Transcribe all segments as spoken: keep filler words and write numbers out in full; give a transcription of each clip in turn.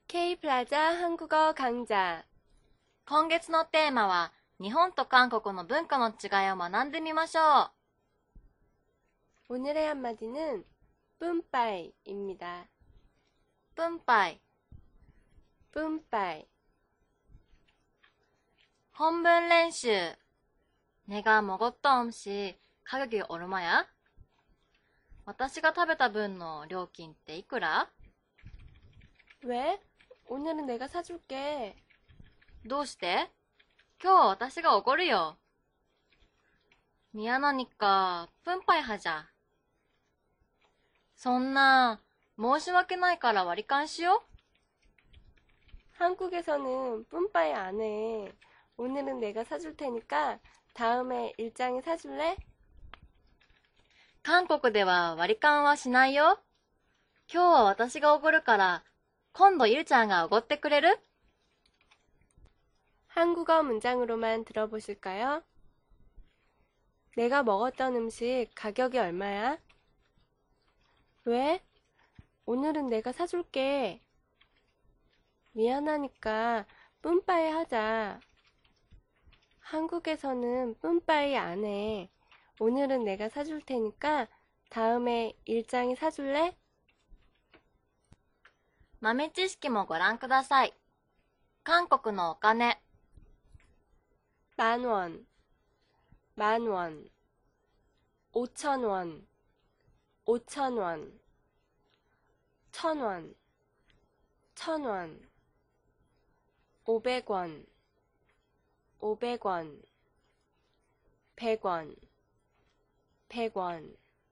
K플라자 한국어 강좌. 今月のテーマは、日本と韓国の文化の違いを学んでみましょう。 오늘의 한마디는 뿜빠이입니다. 分配。 뿜빠이. 本文練習。 내가 먹었던 음식 가격이 얼마야? 私が食べた分の料金っていくら? 왜? 오늘은 내가 사줄게. どうして? 今日は私がおごるよ。 미안하니까 분파이하자. そんな、申し訳ないから割り勘しよう。 한국에서는 뿜빠이 안 해. 오늘은 내가 사줄 테니까 다음에 일장이 사줄래? 韓国では割り勘はしないよ。今日は私がおごるから、今度ゆうちゃんがおごってくれる? 한국어 문장으로만 들어보실까요? 내가 먹었던 음식 가격이 얼마야? 왜? 오늘은 내가 사줄게. 미안하니까 뿜빠이 하자. 한국에서는 뿜빠이 안 해. 오늘은 내가 사줄 테니까 다음에 일장이 사줄래? 豆知識もご覧ください。韓国のお金。 만원, 만원, 오천원, 오천원, 천원, 천원, 오백원, 오백원, 백원, 백원,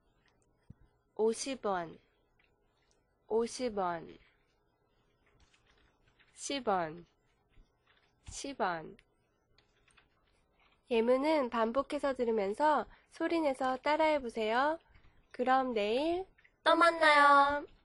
오십원, 오십원, 십원, 십원. 예문은 반복해서 들으면서 소리내서 따라해보세요. 그럼 내일 또 만나요.